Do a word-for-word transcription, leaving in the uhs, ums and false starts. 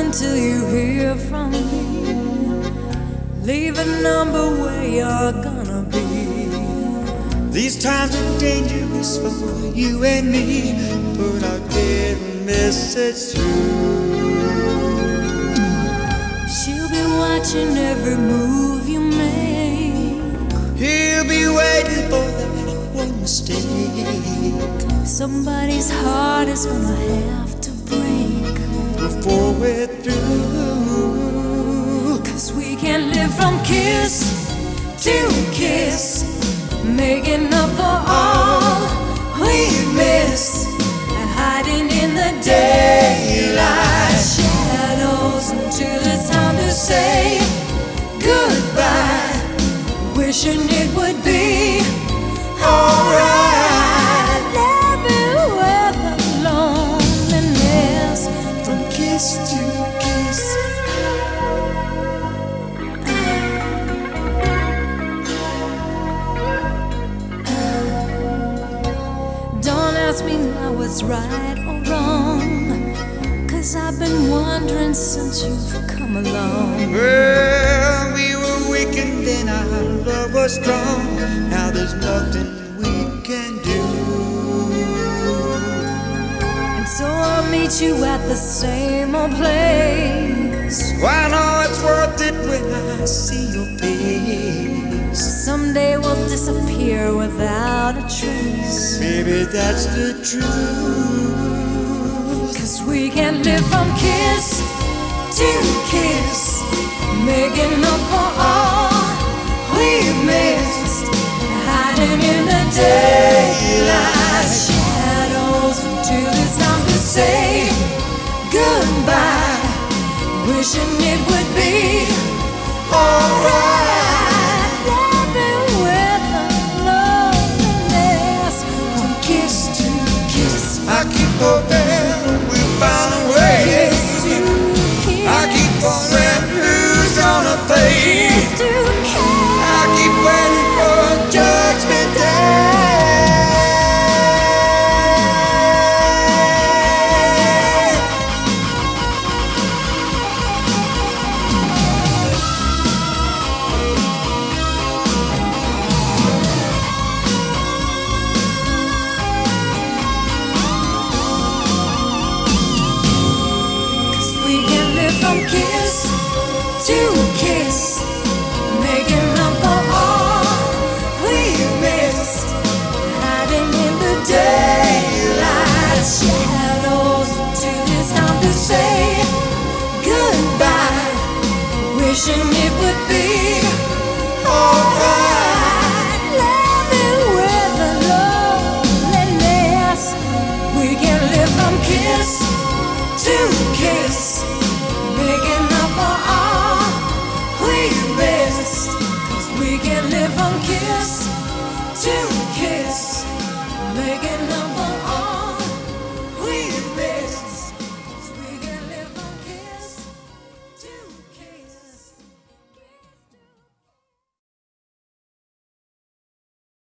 until you hear from me. Leave a number where you're gonna be. These times are dangerous for you and me, but I'll get a message through. She'll be watching every move you make. He'll be waiting for that one mistake. Somebody's heart is gonna have to break before we're through. 'Cause we can't live from kiss to kiss, making up for all we missed, hiding in the daylight shadows until it's time to say goodbye, wishing it would be alright. Living with the loneliness from kiss to kiss. Don't ask me now what's right or wrong, 'cause I've been wondering since you've come along. Well, we were weak and then our love was strong. Now there's nothing we can do. And so I'll meet you at the same old place. I know it's worth it when I see your face. Someday we'll disappear without a trace. Maybe that's the truth. 'Cause we can't live from kiss to kiss, making up for all we missed, hiding in the daylight shadows until it's time to say goodbye, wishing it would be alright. Living with the loneliness from kiss to kiss. I keep hoping we'll find a way. Kiss to kiss. I keep wondering who's gonna pay. Kiss to kiss. I keep waiting for Judgment Day. From kiss to kiss, making up for all we missed, hiding in the daylight shadows until it's time to say goodbye, wishing it would be alright. Living with the loneliness, we can live from kiss to kiss, making up for all we missed. 'Cause we can live from kiss to kiss, making